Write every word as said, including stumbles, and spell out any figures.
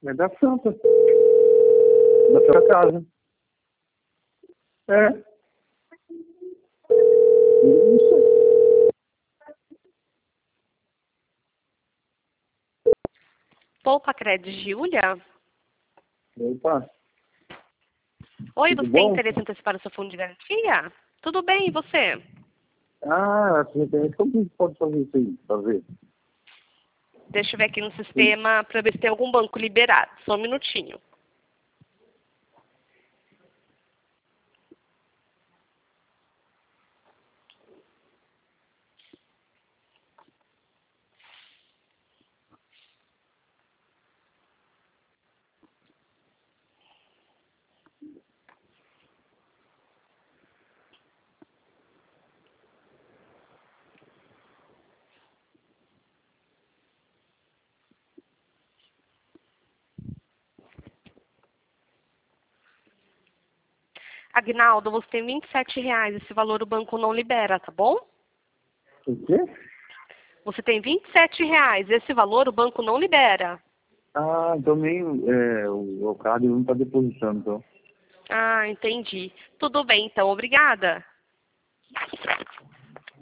É da Santa. Da sua casa. É. Isso. Poupa Crédito, Júlia? Opa. Oi, Tudo você tem bom? interesse em antecipar o seu fundo de garantia? Tudo bem, e você? Ah, assim, como que pode fazer isso aí? Pra ver? Deixa eu ver aqui no sistema para ver se tem algum banco liberado. Só um minutinho. Agnaldo, você tem vinte e sete reais. Esse valor o banco não libera, tá bom? O quê? Você tem vinte e sete reais. Esse valor o banco não libera. Ah, então nem é, o, o cara não está depositando, então. Ah, entendi. Tudo bem, então. Obrigada.